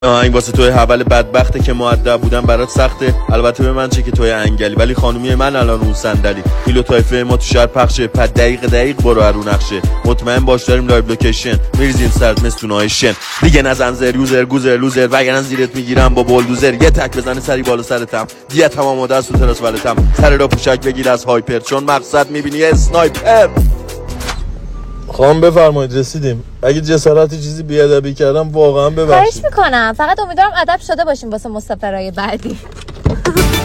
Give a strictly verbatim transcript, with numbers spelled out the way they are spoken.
آهنگ واسه توی حول بدبخته که مؤدب بودن برات سخته. البته به من چه که توی انگلی، ولی خانومی من الان اون صندلی. کیلو تایفه ما تو شهر پخشه، پد دقیق دقیق برو هرون نقشه. مطمئن باش داریم لایو لوکیشن، میریزیم سرت مثل تونای شن. دیگه نزن زر یوزر گوزر لوزر، وگرنه زیرت میگیرم با بولدوزر. یه تک بزنه سری بالا سرتم، دیگه تمام ماده از تو تراس ولتم. سر را پوشک بگیر از هایپر، چون مقصد میبینی اسنایپر. خواهم بفرمایید رسیدیم. اگه جسارتی چیزی بیادبی کردم واقعا ببخشید. خواهش میکنم، فقط امیدوارم ادب شده باشیم واسه مسافرای بعدی.